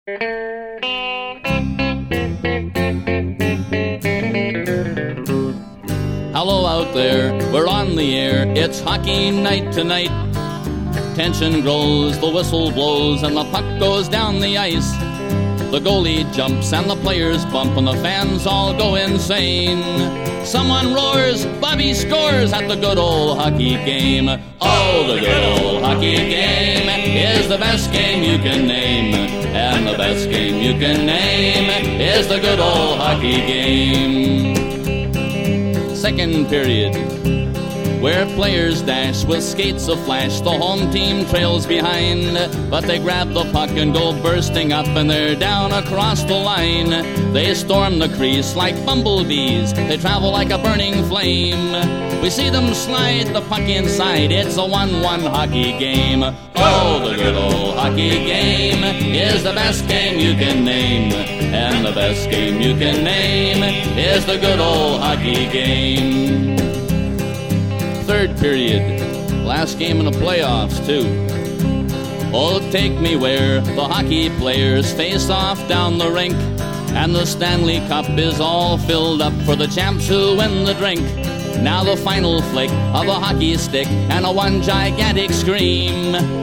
Hello out there, we're on the air, it's hockey night tonight. Tension grows, the whistle blows, and the puck goes down the ice. The goalie jumps and the players bump and the fans all go insane. Someone roars, Bobby scores at the good old hockey game. Oh, the good old hockey game is the best game you can name. And the best game you can name is the good old hockey game. Second period, where players dash with skates aflash. The home team trails behind, but they grab the puck and go bursting up, and they're down across the line. They storm the crease like bumblebees, they travel like a burning flame. We see them slide the puck inside, it's a 1-1 hockey game. Oh, the good old hockey game is the best game you can name. And the best game you can name is the good old hockey game. Third period, last game in the playoffs too. Oh, take me where the hockey players face off down the rink, and the Stanley Cup is all filled up for the champs who win the drink. Now the final flick of a hockey stick and a one gigantic scream.